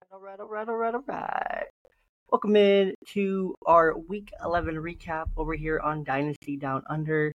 All right. Welcome in to our Week 11 recap over here on Dynasty Down Under,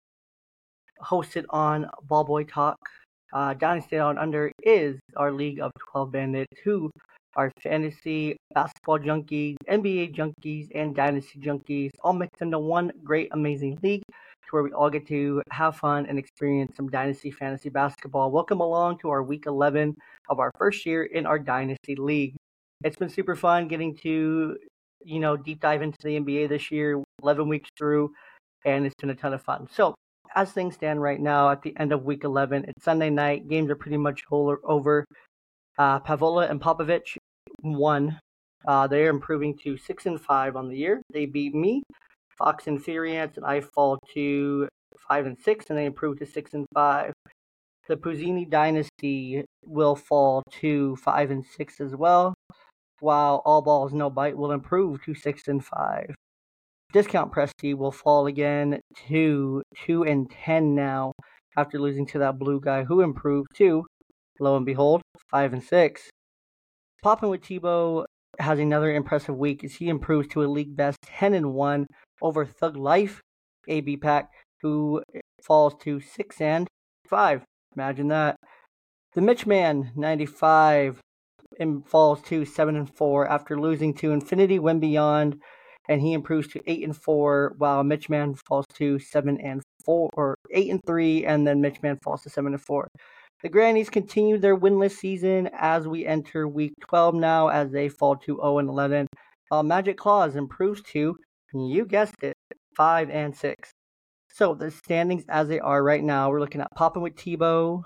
hosted on Ballboy Talk. Dynasty Down Under is our league of 12 bandits who are fantasy basketball junkies, NBA junkies, and dynasty junkies, all mixed into one great, amazing league to where we all get to have fun and experience some dynasty fantasy basketball. Welcome along to our Week 11 of our first year in our dynasty league. It's been super fun getting to, deep dive into the NBA this year, 11 weeks through, and it's been a ton of fun. So, as things stand right now at the end of week 11, it's Sunday night. Games are pretty much over. Pavola and Popovich won. They're improving to 6-5 on the year. They beat me, Fox and Furiance, and I fall to 5-6, and they improve to 6-5. The Puzzini dynasty will fall to 5-6 as well, while All Balls No Bite will improve to 6-5. Discount Presti will fall again to 2-10 now after losing to that blue guy who improved to, lo and behold, 5-6. Poppin' with Tebow has another impressive week as he improves to a league best 10-1 over Thug Life AB Pack, who falls to 6-5. Imagine that. The Mitchman 95 falls to 7-4 after losing to Infinity Win Beyond, and he improves to 8-4, while Mitchman falls to 7-4 or 8-3, and then Mitchman falls to 7-4. The Grannies continue their winless season as we enter week 12 now, as they fall to 0-11. While Magic Claws improves to, you guessed it, 5-6. So the standings as they are right now, we're looking at Poppin' with Tebow,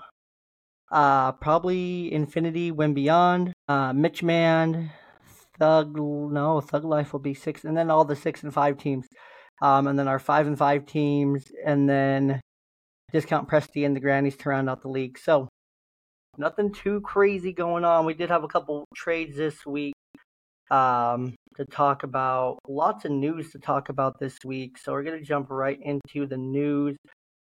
probably Infinity Win Beyond, Mitchman, Thug Life will be 6, and then all the 6-5 teams, and then our 5-5 teams, and then Discount Presti and the Grannies to round out the league. So nothing too crazy going on. We did have a couple trades this week to talk about. Lots of news to talk about this week. So we're going to jump right into the news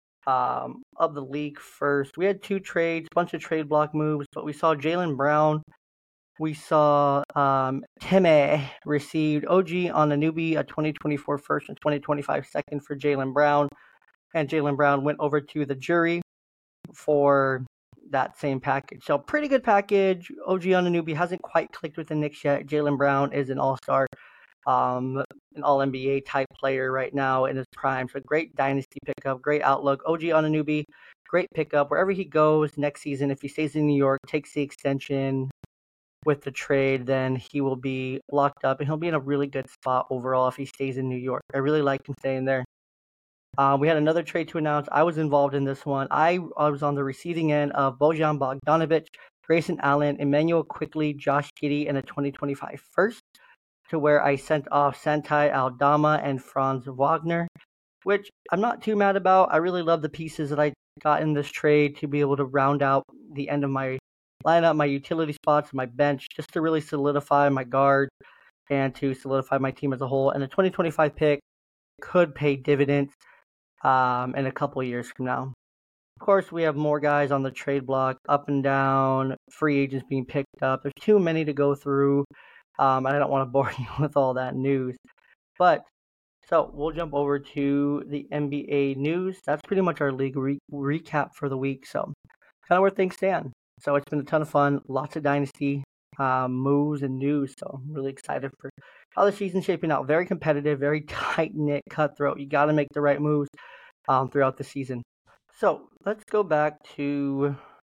of the league first. We had two trades, bunch of trade block moves, but we saw Jaylen Brown. We saw Time received OG Anunoby, a 2024 first and 2025 second for Jaylen Brown. And Jaylen Brown went over to the jury for that same package. So pretty good package. OG Anunoby hasn't quite clicked with the Knicks yet. Jaylen Brown is an all-star, an all-NBA type player right now in his prime. So great dynasty pickup, great outlook. OG Anunoby, great pickup. Wherever he goes next season, if he stays in New York, takes the extension with the trade, then he will be locked up, and he'll be in a really good spot overall if he stays in New York. I really like him staying there. We had another trade to announce. I was involved in this one. I was on the receiving end of Bojan Bogdanovic, Grayson Allen, Emmanuel Quickly, Josh Giddey, and a 2025 first, to where I sent off Santi Aldama and Franz Wagner, which I'm not too mad about. I really love the pieces that I got in this trade to be able to round out the end of my lineup, my utility spots, my bench, just to really solidify my guard and to solidify my team as a whole. And the 2025 pick could pay dividends in a couple of years from now. Of course, we have more guys on the trade block, up and down, free agents being picked up. There's too many to go through. I don't want to bore you with all that news. But, so we'll jump over to the NBA news. That's pretty much our league recap for the week. So, kind of where things stand. So, it's been a ton of fun. Lots of dynasty moves and news. So, I'm really excited for how the season's shaping out. Very competitive, very tight-knit, cutthroat. You got to make the right moves throughout the season. So let's go back to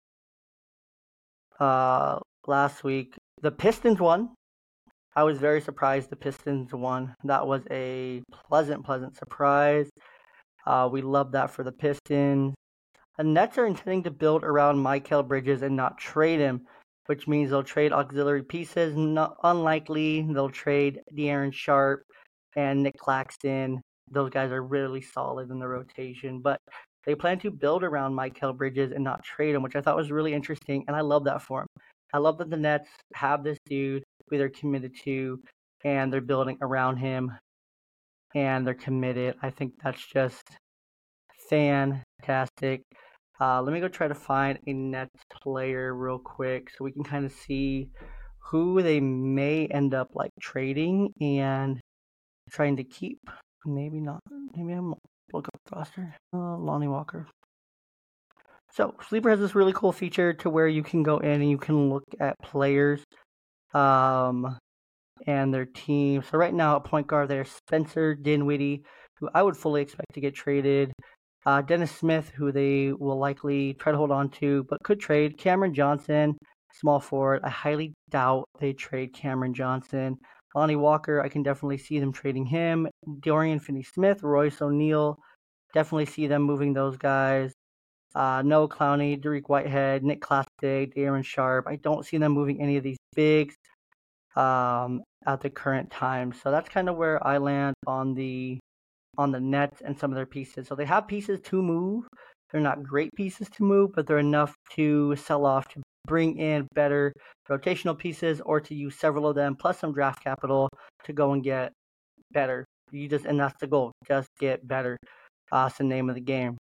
last week. The Pistons won. I was very surprised the Pistons won. That was a pleasant surprise. We love that for the Pistons. The Nets are intending to build around Mikal Bridges and not trade him, which means they'll trade auxiliary pieces. Not unlikely, they'll trade De'Aaron Sharp and Nick Claxton. Those guys are really solid in the rotation, but they plan to build around Mikal Bridges and not trade him, which I thought was really interesting, and I love that for him. I love that the Nets have this dude who they're committed to, and they're building around him, and they're committed. I think that's just fantastic. Let me go try to find a Nets player real quick so we can kind of see who they may end up like trading and trying to keep. Maybe not. Maybe I'm look up the roster. Lonnie Walker. So Sleeper has this really cool feature to where you can go in and you can look at players and their team. So right now at point guard there's Spencer Dinwiddie, who I would fully expect to get traded. Dennis Smith, who they will likely try to hold on to, but could trade. Cameron Johnson, small forward. I highly doubt they trade Cameron Johnson. Lonnie Walker, I can definitely see them trading him. Dorian Finney-Smith, Royce O'Neal, definitely see them moving those guys. Noah Clowney, Dariq Whitehead, Nick Klastig, Darren Sharp. I don't see them moving any of these bigs at the current time. So that's kind of where I land on the Nets and some of their pieces. So they have pieces to move. They're not great pieces to move, but they're enough to sell off to bring in better rotational pieces or to use several of them plus some draft capital to go and get better. And that's the goal. Just get better. That's the name of the game.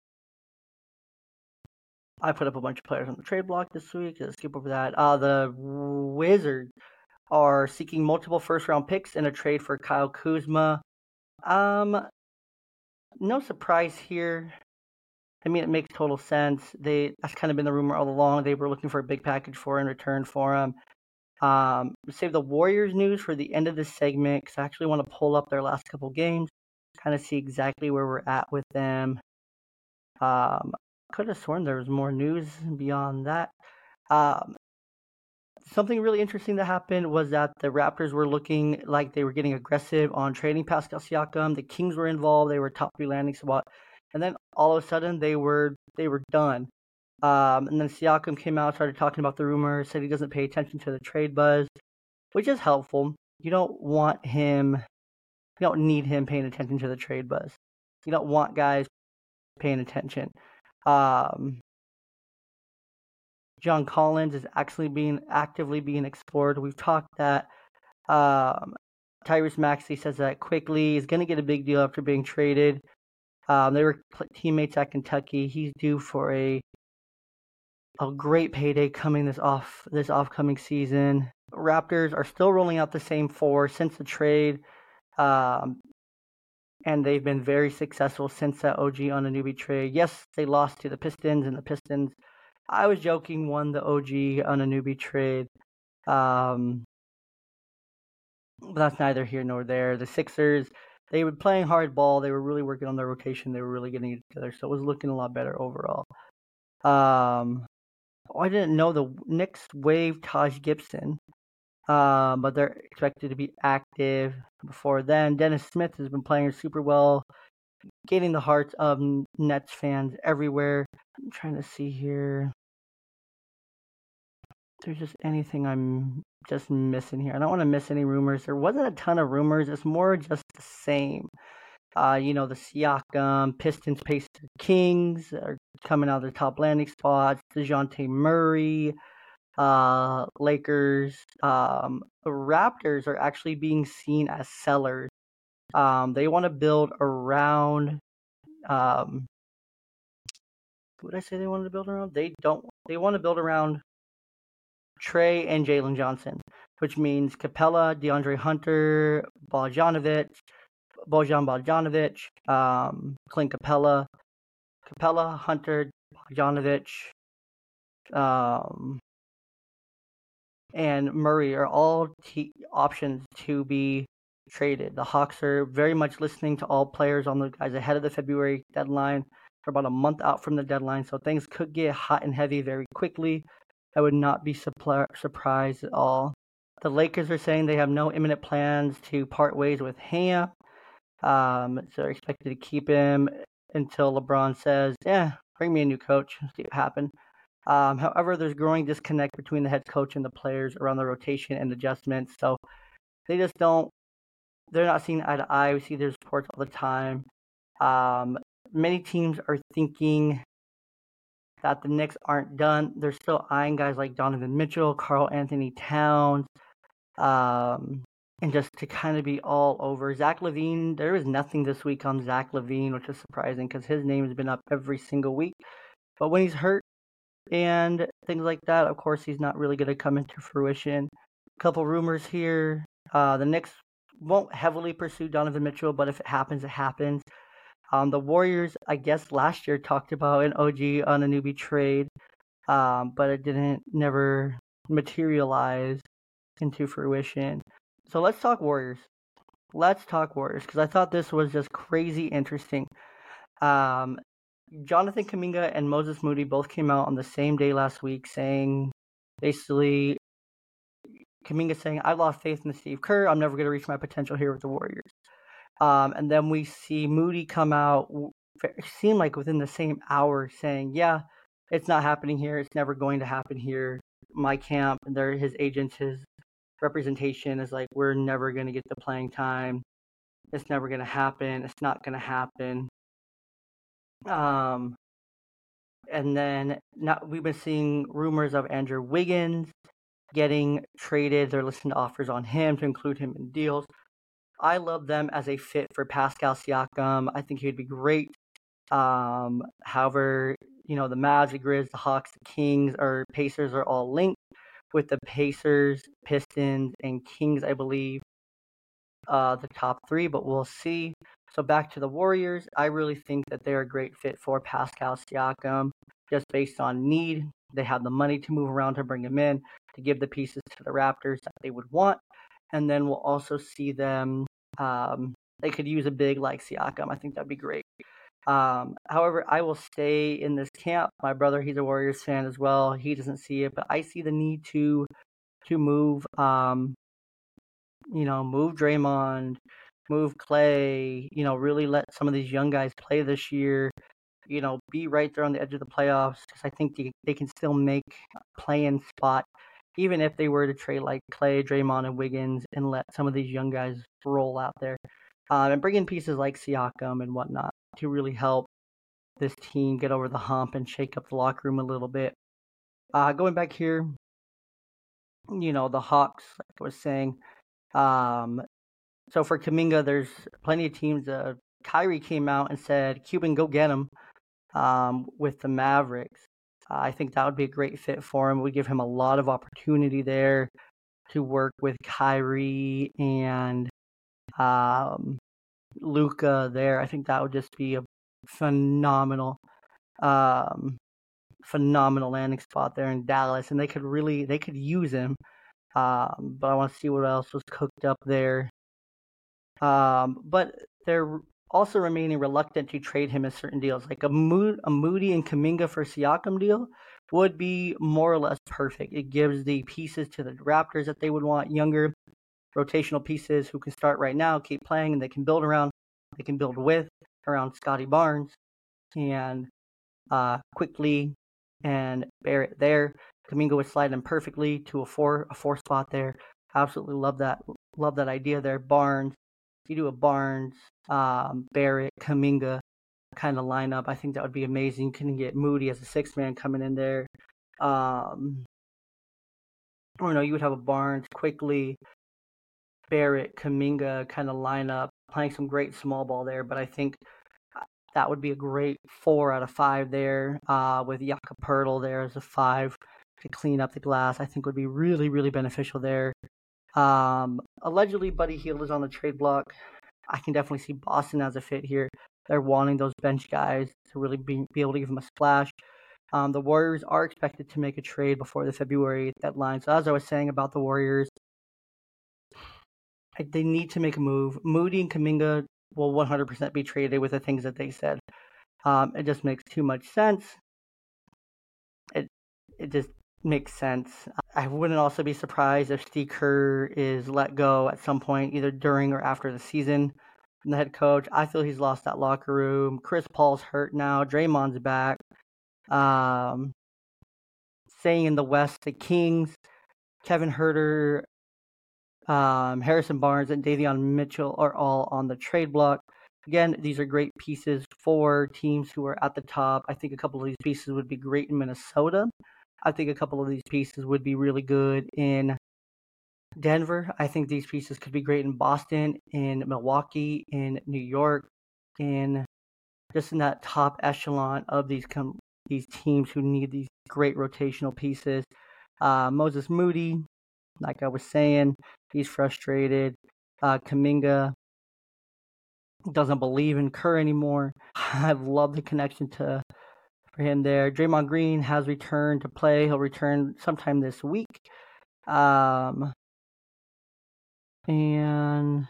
I put up a bunch of players on the trade block this week. Let's skip over that. The Wizards are seeking multiple first-round picks in a trade for Kyle Kuzma. No surprise here. I mean, it makes total sense. That's kind of been the rumor all along. They were looking for a big package in return for him. Save the Warriors news for the end of this segment because I actually want to pull up their last couple games, kind of see exactly where we're at with them. Could have sworn there was more news beyond that. Something really interesting that happened was that the Raptors were looking like they were getting aggressive on trading Pascal Siakam. The Kings were involved; they were top 3 landing spot, and then all of a sudden they were done. And then Siakam came out, started talking about the rumor, said he doesn't pay attention to the trade buzz, which is helpful. You don't need him paying attention to the trade buzz. You don't want guys paying attention. John Collins is actually actively being explored. We've talked that Tyrese Maxey says that Quickly is going to get a big deal after being traded. They were teammates at Kentucky. He's due for a great payday coming this offcoming season. Raptors are still rolling out the same 4 since the trade. And they've been very successful since that OG Anunoby trade. Yes, they lost to the Pistons, and the Pistons, I was joking, won the OG Anunoby trade. But that's neither here nor there. The Sixers, they were playing hard ball. They were really working on their rotation. They were really getting it together. So it was looking a lot better overall. I didn't know the Knicks waived Taj Gibson. But they're expected to be active before then. Dennis Smith has been playing super well, gaining the hearts of Nets fans everywhere. I'm trying to see here. If there's just anything I'm just missing here. I don't want to miss any rumors. There wasn't a ton of rumors. It's more just the same. The Siakam, Pistons, Pacers, Kings are coming out of their top landing spots. DeJounte Murray. Lakers, the Raptors are actually being seen as sellers. They want to build around. Who did I say they wanted to build around? They don't. They want to build around Trey and Jalen Johnson, which means Capella, DeAndre Hunter, Bojan Bogdanovic, Clint Capella, Hunter, Bogdanovic, and Murray are all options to be traded. The Hawks are very much listening to all players on the guys ahead of the February deadline. They're about a month out from the deadline, so things could get hot and heavy very quickly. I would not be surprised at all. The Lakers are saying they have no imminent plans to part ways with Ham. So they're expected to keep him until LeBron says, bring me a new coach. See what happens. However, there's growing disconnect between the head coach and the players around the rotation and adjustments. So they're not seeing eye to eye. We see their reports all the time. Many teams are thinking that the Knicks aren't done. They're still eyeing guys like Donovan Mitchell, Karl Anthony Towns, and just to kind of be all over. Zach LaVine, there was nothing this week on Zach LaVine, which is surprising because his name has been up every single week. But when he's hurt and things like that, of course, he's not really going to come into fruition. Couple rumors here. The Knicks won't heavily pursue Donovan Mitchell, but if it happens, it happens. The Warriors, I guess, last year talked about an OG Anunoby trade, but it didn't never materialize into fruition. So let's talk Warriors. Because I thought this was just crazy interesting. Jonathan Kuminga and Moses Moody both came out on the same day last week saying, basically, Kuminga saying, I lost faith in Steve Kerr. I'm never going to reach my potential here with the Warriors. And then we see Moody come out, it seemed like within the same hour, saying, yeah, it's not happening here. It's never going to happen here. My camp, and his agents, his representation is like, we're never going to get the playing time. It's never going to happen. It's not going to happen. And then we've been seeing rumors of Andrew Wiggins getting traded. They're listening to offers on him to include him in deals. I love them as a fit for Pascal Siakam. I think he'd be great. However, the Mavs, the Grizz, the Hawks, the Kings, or Pacers are all linked with the Pacers, Pistons, and Kings, I believe, the top three, but we'll see. So back to the Warriors, I really think that they're a great fit for Pascal Siakam, just based on need. They have the money to move around to bring him in, to give the pieces to the Raptors that they would want. And then we'll also see them, they could use a big like Siakam. I think that'd be great. However, I will stay in this camp. My brother, he's a Warriors fan as well. He doesn't see it, but I see the need to move, move Draymond, move Clay, really let some of these young guys play this year, be right there on the edge of the playoffs, because I think they can still make a play-in spot, even if they were to trade like Clay, Draymond, and Wiggins, and let some of these young guys roll out there. And bring in pieces like Siakam and whatnot to really help this team get over the hump and shake up the locker room a little bit. Going back here, the Hawks, like I was saying, so for Kuminga, there's plenty of teams. Kyrie came out and said, Cuban, go get him with the Mavericks. I think that would be a great fit for him. It would give him a lot of opportunity there to work with Kyrie and Luka there. I think that would just be a phenomenal landing spot there in Dallas, and they could use him. But I want to see what else was cooked up there. But they're also remaining reluctant to trade him in certain deals. Like a Moody and Kuminga for Siakam deal would be more or less perfect. It gives the pieces to the Raptors that they would want, younger rotational pieces who can start right now, keep playing, and they can build around Scotty Barnes and Quickly and Barrett there. Kuminga would slide in perfectly to a four spot there. Absolutely love that idea there. Barnes, you do a Barnes, Barrett, Kuminga kind of lineup. I think that would be amazing. You can get Moody as a sixth man coming in there. You would have a Barnes, Quickly, Barrett, Kuminga kind of lineup, playing some great small ball there. But I think that would be a great 4 out of 5 there, with Jakob Poeltl there as a 5 to clean up the glass. I think would be really, really beneficial there. Allegedly, Buddy Hield is on the trade block. I can definitely see Boston as a fit here. They're wanting those bench guys to really be able to give them a splash. The Warriors are expected to make a trade before the February deadline. So as I was saying about the Warriors, they need to make a move. Moody and Kuminga will 100% be traded with the things that they said. It just makes too much sense. It just makes sense. I wouldn't also be surprised if Steve Kerr is let go at some point, either during or after the season from the head coach. I feel he's lost that locker room. Chris Paul's hurt now. Draymond's back. Staying in the West, the Kings, Kevin Huerter, Harrison Barnes, and Davion Mitchell are all on the trade block. Again, these are great pieces for teams who are at the top. I think a couple of these pieces would be great in Minnesota. I think a couple of these pieces would be really good in Denver. I think these pieces could be great in Boston, in Milwaukee, in New York, in that top echelon of these teams who need these great rotational pieces. Moses Moody, Like I was saying, he's frustrated. Kuminga doesn't believe in Kerr anymore. I love the connection for him there. Draymond Green has returned to play. He'll return sometime this week. And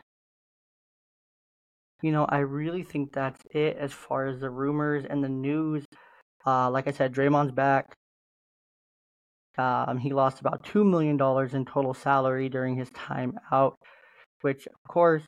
I really think that's it as far as the rumors and the news. Like I said, Draymond's back. He lost about $2 million in total salary during his time out, which, of course,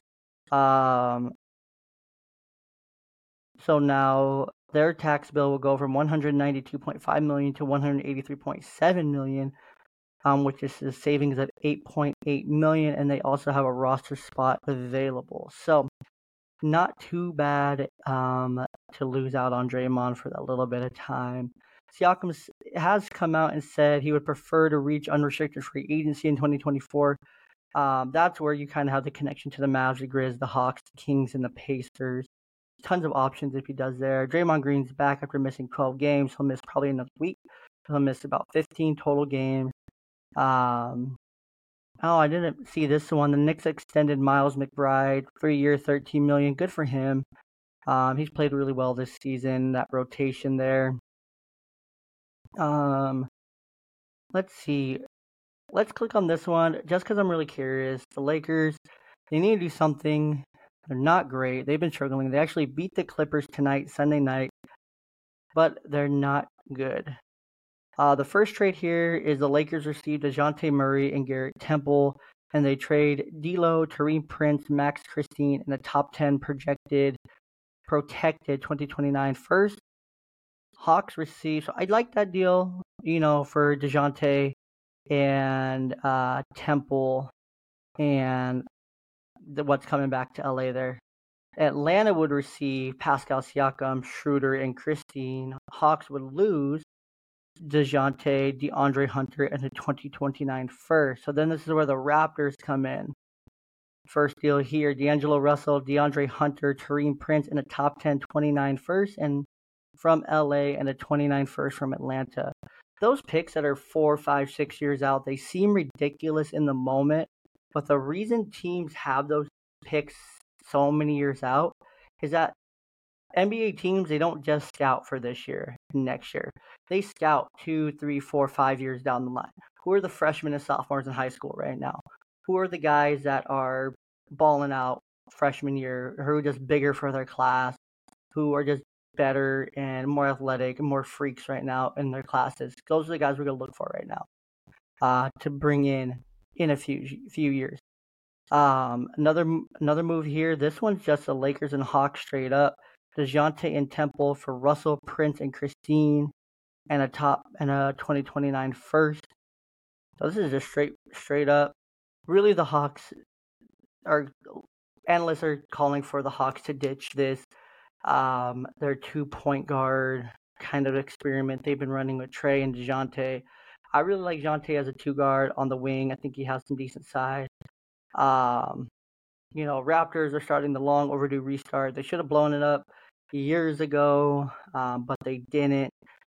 so now their tax bill will go from $192.5 million to $183.7 million, which is a savings of $8.8 million, and they also have a roster spot available. So not too bad to lose out on Draymond for that little bit of time. Siakam has come out and said he would prefer to reach unrestricted free agency in 2024. That's where you kind of have the connection to the Mavs, the Grizz, the Hawks, the Kings, and the Pacers. Tons of options if he does there. Draymond Green's back after missing 12 games. He'll miss probably another week. He'll miss about 15 total games. I didn't see this one. The Knicks extended Miles McBride 3-year, $13 million. Good for him. He's played really well this season. That rotation there. Let's see. Let's click on this one just because I'm really curious. The Lakers, they need to do something. They're not great. They've been struggling. They actually beat the Clippers tonight, Sunday night, but they're not good. The first trade here is the Lakers received DeJounte Murray and Garrett Temple, and they trade D'Lo, Taurean Prince, Max Christine, and a top 10 protected 2029 first. Hawks received, so I like that deal, for DeJounte and Temple and what's coming back to LA there. Atlanta would receive Pascal Siakam, Schroeder, and Christine. Hawks would lose DeJounte, DeAndre Hunter, and the 2029 first. So then this is where the Raptors come in. First deal here, D'Angelo Russell, DeAndre Hunter, Taurean Prince, and a top 10 29 first, and from LA, and a 29 first from Atlanta. Those picks that are 4, 5, 6 years out, they seem ridiculous in the moment, but the reason teams have those picks so many years out is that NBA teams, they don't just scout for this year and next year. They scout 2, 3, 4, 5 years down the line. Who are the freshmen and sophomores in high school right now? Who are the guys that are balling out freshman year, who are just bigger for their class, who are just better and more athletic and more freaks right now in their classes? Those are the guys we're going to look for right now to bring in a few years. Another move here. This one's just the Lakers and Hawks straight up. DeJounte and Temple for Russell, Prince, and Christine, and a 2029 first. So this is just straight up. Really, the Hawks analysts are calling for the Hawks to ditch this. Their 2-point guard kind of experiment they've been running with Trey and DeJounte. I really like DeJounte as a 2 guard on the wing. I think he has some decent size. Raptors are starting the long overdue restart. They should have blown it up years ago, but they didn't.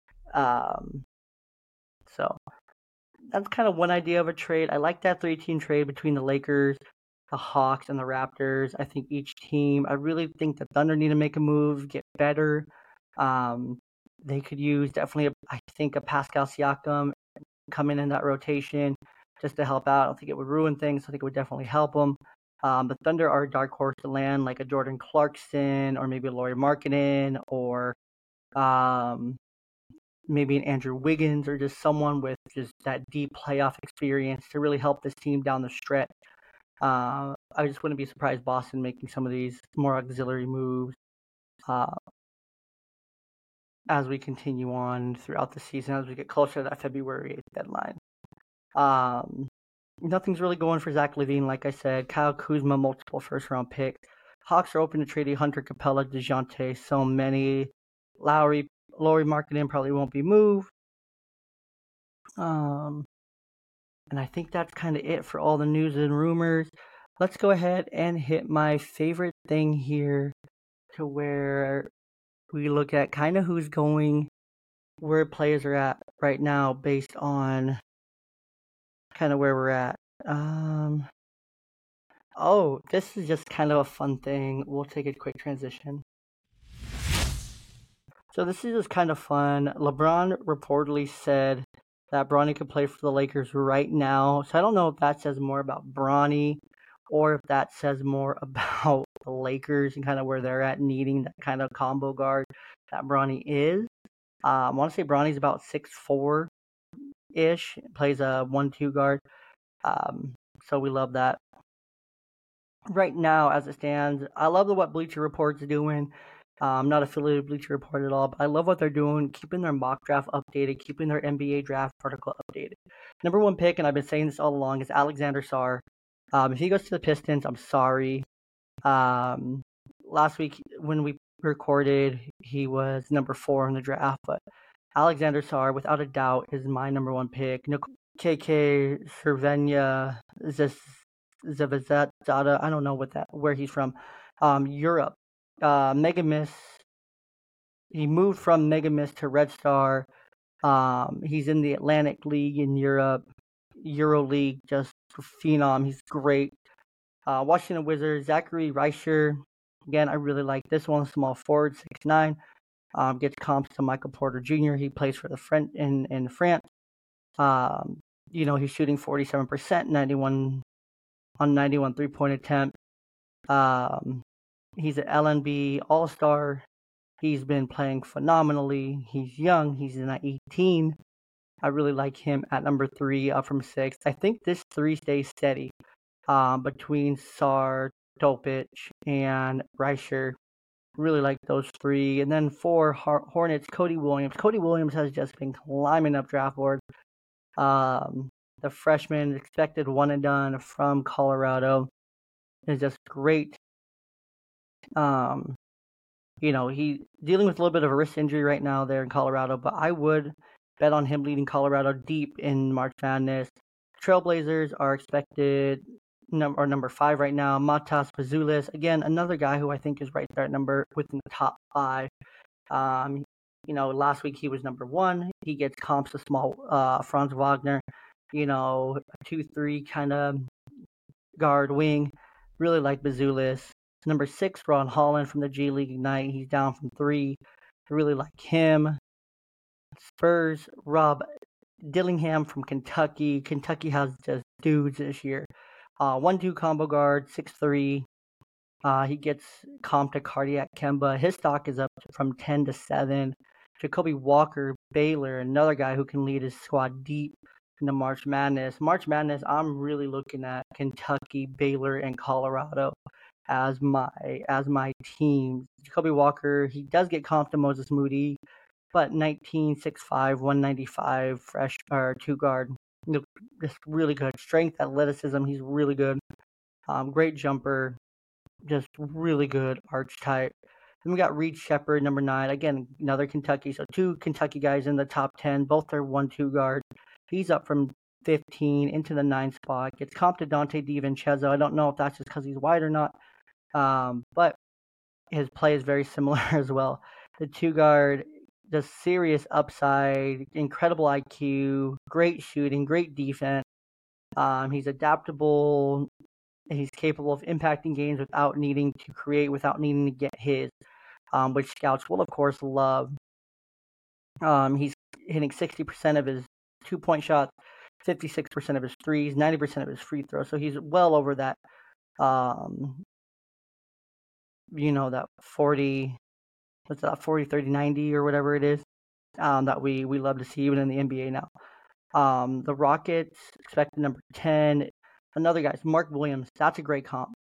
So that's kind of one idea of a trade. I like that 3-team trade between the Lakers, the Hawks, and the Raptors. I think each team, I really think the Thunder need to make a move, get better. They could use definitely, I think, a Pascal Siakam coming in that rotation just to help out. I don't think it would ruin things. I think it would definitely help them. The Thunder are a dark horse to land, like a Jordan Clarkson or maybe a Lauri Markkanen or maybe an Andrew Wiggins or just someone with just that deep playoff experience to really help this team down the stretch. I just wouldn't be surprised Boston making some of these more auxiliary moves as we continue on throughout the season, as we get closer to that February 8th deadline. Nothing's really going for Zach LaVine, like I said. Kyle Kuzma, multiple first-round picks. Hawks are open to trading Hunter Capella, DeJounte, so many. Lauri Markkanen probably won't be moved. And I think that's kind of it for all the news and rumors. Let's go ahead and hit my favorite thing here, to where we look at kind of who's going, where players are at right now based on kind of where we're at Um. Oh, this is just kind of a fun thing. We'll take a quick transition. So this is just kind of fun. LeBron reportedly said that Bronny could play for the Lakers right now. So I don't know if that says more about Bronny or if that says more about the Lakers and kind of where they're at needing that kind of combo guard that Bronny is. I want to say Bronny's about 6'4" ish, plays a 1-2 guard. So we love that. Right now, as it stands, I love what Bleacher Report's doing. I'm not affiliated with Bleacher Report at all, but I love what they're doing, keeping their mock draft updated, keeping their NBA draft article updated. Number one pick, and I've been saying this all along, is Alexander Sarr. If he goes to the Pistons, I'm sorry. Last week when we recorded, he was number 4 in the draft, but Alexander Sarr, without a doubt, is my number one pick. KK Cervenia Zavazada, I don't know where he's from. Europe. Megamis. He moved from Megamis to Red Star. He's in the Atlantic League in Europe, Euro League, just phenom. He's great. Washington Wizards, Zachary Reicher. Again, I really like this one. Small forward, 6'9". Gets comps to Michael Porter Jr. He plays for the French in France. He's shooting 47%, 91 on 91 3-point attempt. He's an LNB All-Star. He's been playing phenomenally. He's young. He's in 18. I really like him at number 3, up from 6. I think this 3 stays steady between Sarr, Topic, and Reicher. Really like those 3. And then 4, Hornets, Cody Williams. Cody Williams has just been climbing up draft board. The freshman, expected one and done from Colorado, is just great. He's dealing with a little bit of a wrist injury right now there in Colorado, but I would bet on him leading Colorado deep in March Madness. Trailblazers are expected number 5 right now. Matas Pazulis, again, another guy who I think is right there at within the top 5. Last week he was number 1. He gets comps to small Franz Wagner. A 2-3 kind of guard wing. Really like Pazulis. Number 6, Ron Holland from the G League Ignite. He's down from 3. I really like him. Spurs, Rob Dillingham from Kentucky. Kentucky has just dudes this year. 1-2 combo guard, 6'3". He gets comp to Cardiac Kemba. His stock is up from 10 to 7. Jacoby Walker, Baylor, another guy who can lead his squad deep into March Madness. March Madness, I'm really looking at Kentucky, Baylor, and Colorado as my team. Jacoby Walker, he does get comp to Moses Moody, but 19, 6'5", 195, fresh or 2 guard. Just really good. Strength, athleticism, he's really good. Great jumper, just really good arch type. Then we got Reed Shepard, number 9. Again, another Kentucky. So 2 Kentucky guys in the top 10. Both are 1-2 guard. He's up from 15 into the 9th spot. Gets comp to Dante DiVincenzo. I don't know if that's just because he's wide or not. But his play is very similar as well. The 2 guard, the serious upside, incredible IQ, great shooting, great defense. He's adaptable. He's capable of impacting games without needing to create, without needing to get his, which scouts will, of course, love. He's hitting 60% of his 2-point shots, 56% of his threes, 90% of his free throws. So he's well over that, that 40, 30, 90 or whatever it is, that we love to see even in the NBA now. The Rockets expected number 10. Another guy, Mark Williams. That's a great comp.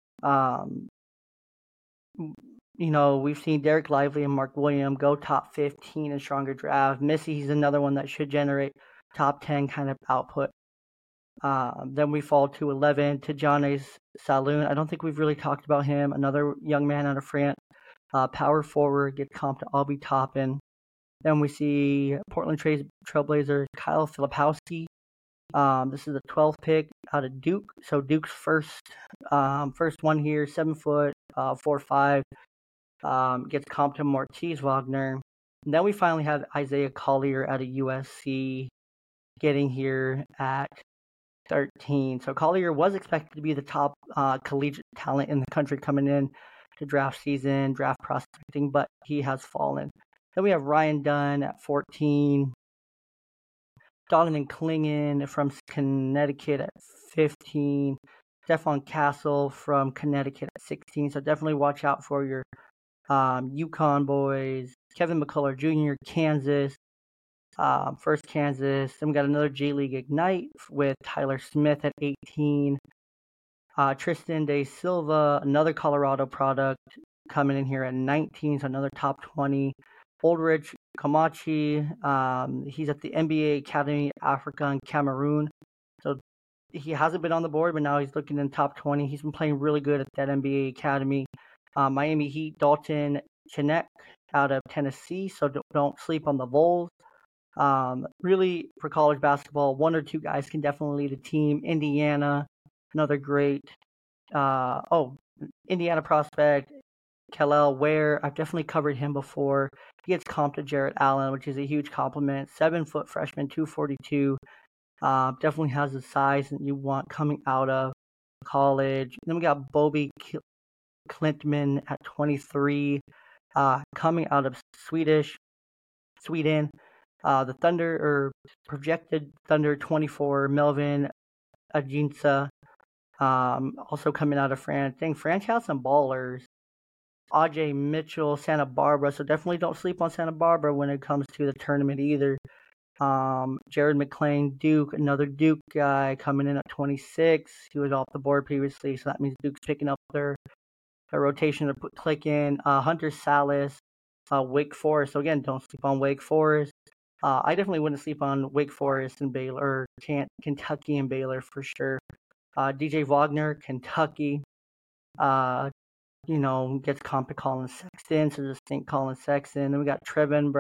We've seen Derek Lively and Mark Williams go top 15 in stronger draft. Missy, he's another one that should generate top 10 kind of output. Then we fall to 11 to Johnny's Saloon. I don't think we've really talked about him. Another young man out of France. Power forward, gets comp to Obi Toppin. Then we see Portland Trailblazers, Kyle Filipowski. This is the 12th pick out of Duke. So Duke's first one here, 7 foot, 4'5". Gets comp to Marquise Wagner. And then we finally have Isaiah Collier out of USC getting here at 13. So Collier was expected to be the top collegiate talent in the country coming in to draft season, draft prospecting, but he has fallen. Then we have Ryan Dunn at 14. Donovan Clingan from Connecticut at 15. Stephon Castle from Connecticut at 16. So definitely watch out for your UConn boys. Kevin McCullough Jr., Kansas. First Kansas. Then we got another J League Ignite with Tyler Smith at 18. Tristan De Silva, another Colorado product, coming in here at 19, so another top 20. Oldrich Kamachi, he's at the NBA Academy Africa and Cameroon. So he hasn't been on the board, but now he's looking in top 20. He's been playing really good at that NBA Academy. Miami Heat, Dalton Chinek out of Tennessee, so don't sleep on the Vols. Really, for college basketball, one or two guys can definitely lead a team. Indiana, another great, Indiana prospect, Kel'el Ware. I've definitely covered him before. He gets comped to Jarrett Allen, which is a huge compliment. 7-foot freshman, 242. Definitely has the size that you want coming out of college. Then we got Bobby Klintman at 23, coming out of Sweden. The Thunder, or projected Thunder 24, Melvin Ajinsa, also coming out of France. Dang, France has some ballers. Ajay Mitchell, Santa Barbara. So definitely don't sleep on Santa Barbara when it comes to the tournament either. Jared McClain, Duke, another Duke guy coming in at 26. He was off the board previously, so that means Duke's picking up their rotation to click in. Hunter Salas, Wake Forest. So again, don't sleep on Wake Forest. I definitely wouldn't sleep on Wake Forest and Baylor, or Kentucky and Baylor for sure. DJ Wagner, Kentucky, gets comp to Colin Sexton, so just think Colin Sexton. Then we got Trevin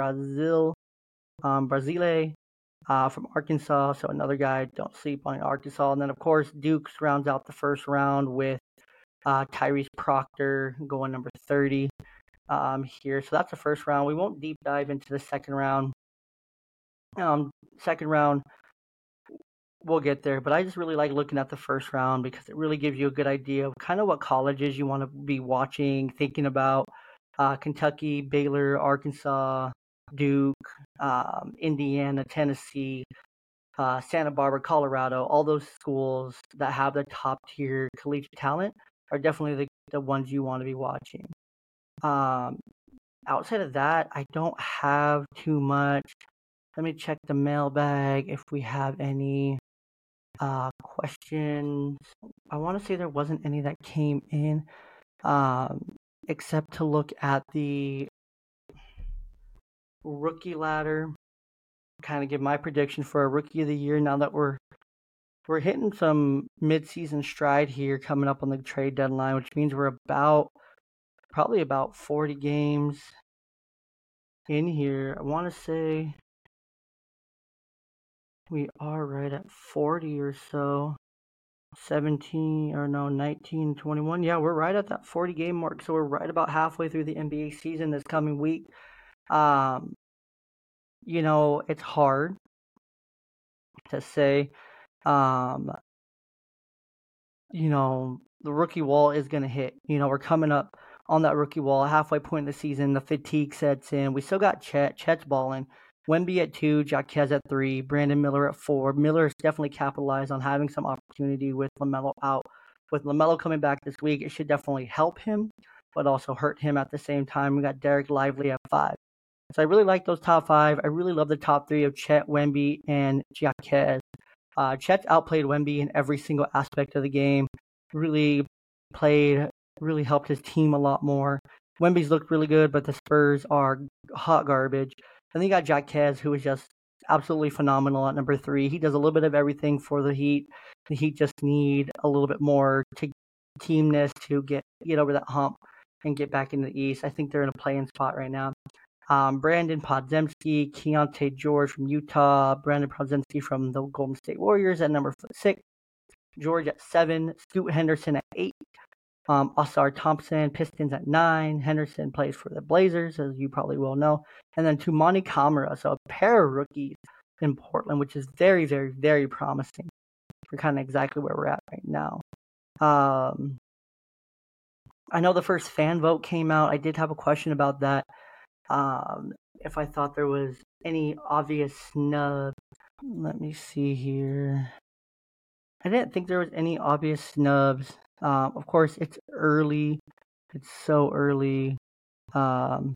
Brazile from Arkansas, so another guy, don't sleep on Arkansas. And then, of course, Duke rounds out the first round with Tyrese Proctor going number 30 here. So that's the first round. We won't deep dive into the second round. Second round, we'll get there, but I just really like looking at the first round because it really gives you a good idea of kind of what colleges you want to be watching, thinking about. Kentucky, Baylor, Arkansas, Duke, Indiana, Tennessee, Santa Barbara, Colorado, all those schools that have the top tier collegiate talent are definitely the ones you want to be watching. Outside of that, I don't have too much. Let me check the mailbag if we have any questions. I want to say there wasn't any that came in, except to look at the rookie ladder, kind of give my prediction for a rookie of the year now that we're hitting some mid-season stride here coming up on the trade deadline, which means we're probably about 40 games in here. I want to say we are right at 40 or so. 19, 21. Yeah, we're right at that 40 game mark. So we're right about halfway through the NBA season this coming week. It's hard to say. The rookie wall is going to hit. We're coming up on that rookie wall, halfway point in the season. The fatigue sets in. We still got Chet. Chet's balling. Wemby at 2, Jaquez at 3, Brandon Miller at 4. Miller's definitely capitalized on having some opportunity with LaMelo out. With LaMelo coming back this week, it should definitely help him, but also hurt him at the same time. We got Derek Lively at 5. So I really like those top 5. I really love the top 3 of Chet, Wemby, and Jaquez. Chet's outplayed Wemby in every single aspect of the game. Really helped his team a lot more. Wemby's looked really good, but the Spurs are hot garbage. And then you got Jaquez, who is just absolutely phenomenal at number 3. He does a little bit of everything for the Heat. The Heat just need a little bit more teamness to get over that hump and get back in the East. I think they're in a play-in spot right now. Brandon Podziemski, Keontae George from Utah, Brandon Podziemski from the Golden State Warriors at number 6. George at 7. Scoot Henderson at 8. Ausar Thompson, Pistons at 9. Henderson plays for the Blazers, as you probably will know. And then Toumani Camara, so a pair of rookies in Portland, which is very, very, very promising. for kind of exactly where we're at right now. I know the first fan vote came out. I did have a question about that. If I thought there was any obvious snub. Let me see here. I didn't think there was any obvious snubs. Of course, it's early. It's so early. So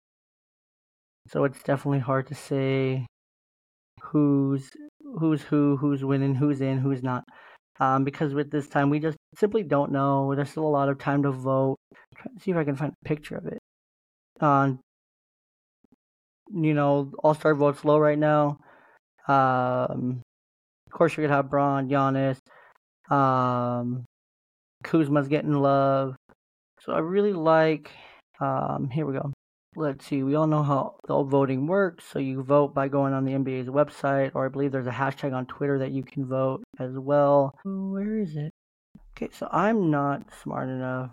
it's definitely hard to say who's who's winning, who's in, who's not. Because with this time, we just simply don't know. There's still a lot of time to vote. Try to see if I can find a picture of it. All-Star vote's low right now. Of course, you're gonna have Bron, Giannis. Kuzma's getting love. So I really like. Here we go. Let's see. We all know how the voting works. So you vote by going on the NBA's website, or I believe there's a hashtag on Twitter that you can vote as well. Where is it? Okay, so I'm not smart enough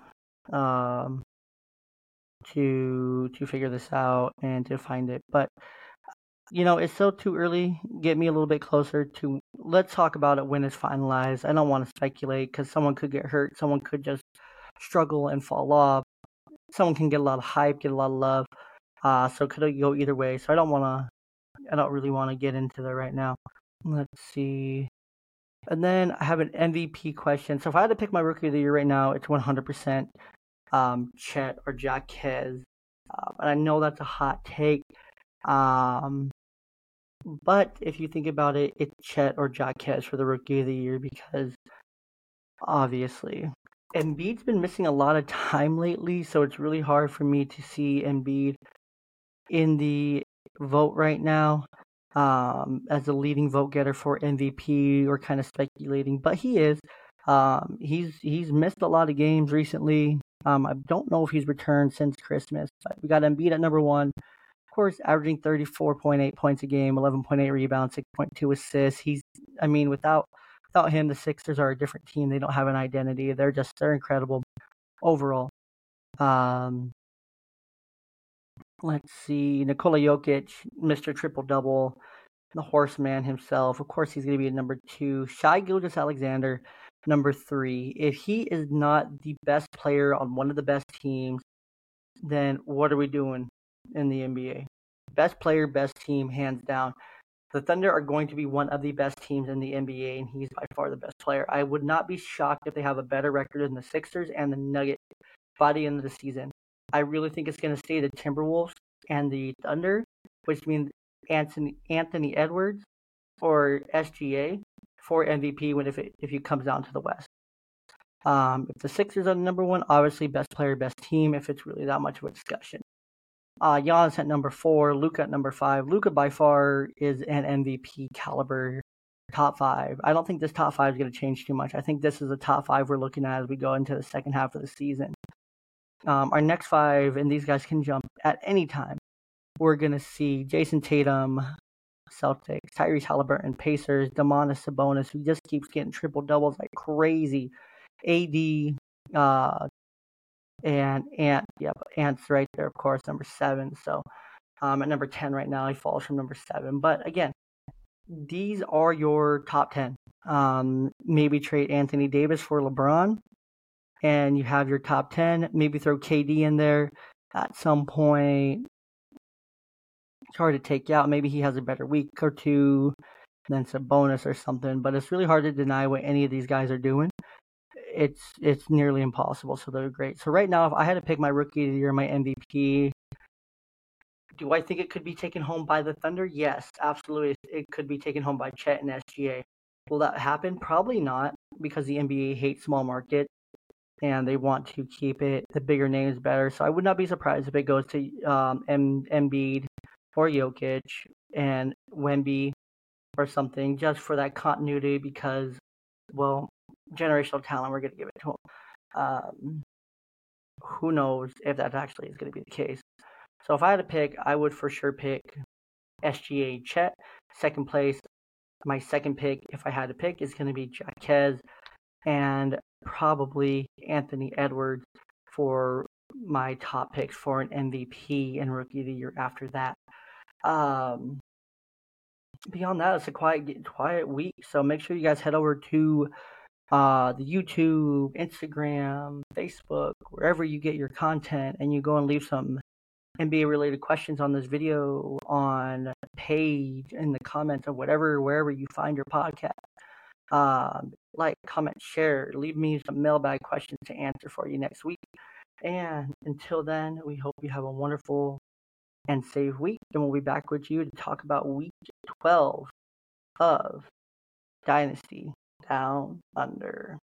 to figure this out and to find it, but it's still too early. Get me a little bit closer to. Let's talk about it when it's finalized. I don't want to speculate because someone could get hurt. Someone could just struggle and fall off. Someone can get a lot of hype, get a lot of love. So it could go either way. So I don't really want to get into that right now. Let's see. And then I have an MVP question. So if I had to pick my rookie of the year right now, it's 100% Chet or Jaquez. And I know that's a hot take. But if you think about it, it's Chet or Jaquez for the rookie of the year because obviously Embiid's been missing a lot of time lately, so it's really hard for me to see Embiid in the vote right now as the leading vote getter for MVP. Or kind of speculating, but he is. He's missed a lot of games recently. I don't know if he's returned since Christmas, but we got Embiid at number one. Of course, averaging 34.8 points a game, 11.8 rebounds, 6.2 assists. Without him, the Sixers are a different team. They don't have an identity. They're incredible overall. Let's see. Nikola Jokic, Mr. Triple-Double, the horseman himself. Of course, he's going to be at number 2. Shai Gilgeous-Alexander, number 3. If he is not the best player on one of the best teams, then what are we doing in the NBA? Best player, best team, hands down. The Thunder are going to be one of the best teams in the NBA, and he's by far the best player. I would not be shocked if they have a better record than the Sixers and the Nuggets by the end of the season. I really think it's going to stay the Timberwolves and the Thunder, which means Anthony Edwards or SGA for MVP if it comes down to the West. If the Sixers are the number 1, obviously best player, best team, if it's really that much of a discussion. Giannis at number 4, Luka at number 5. Luka by far is an MVP caliber top 5. I don't think this top 5 is going to change too much. I think this is the top 5 we're looking at as we go into the second half of the season. Our next 5, and these guys can jump at any time. We're going to see Jason Tatum, Celtics, Tyrese Halliburton, Pacers, Domantas Sabonis, who just keeps getting triple doubles like crazy. AD, and Ant's right there, of course, number 7. So at number 10 right now, he falls from number 7. But again, these are your top 10. Maybe trade Anthony Davis for LeBron, and you have your top 10. Maybe throw KD in there at some point. It's hard to take out. Maybe he has a better week or two than Sabonis or something. But it's really hard to deny what any of these guys are doing. It's nearly impossible. So they're great. So right now, if I had to pick my rookie of the year, my MVP, do I think it could be taken home by the Thunder? Yes, absolutely. It could be taken home by Chet and SGA. Will that happen? Probably not, because the NBA hates small market and they want to keep the bigger names better. So I would not be surprised if it goes to Embiid or Jokic and Wemby or something, just for that continuity, because, well, generational talent, we're going to give it to him. Who knows if that actually is going to be the case. So if I had to pick, I would for sure pick SGA Chet. Second place, my second pick, if I had to pick, is going to be Jaquez, and probably Anthony Edwards for my top picks for an MVP and Rookie of the Year after that. beyond that, it's a quiet week. So make sure you guys head over to the YouTube, Instagram, Facebook, wherever you get your content, and you go and leave some NBA related questions on this video on the page, in the comments, or wherever you find your podcast. Like, comment, share, leave me some mailbag questions to answer for you next week. And until then, we hope you have a wonderful and safe week. And we'll be back with you to talk about week 12 of Dynasty Down Under.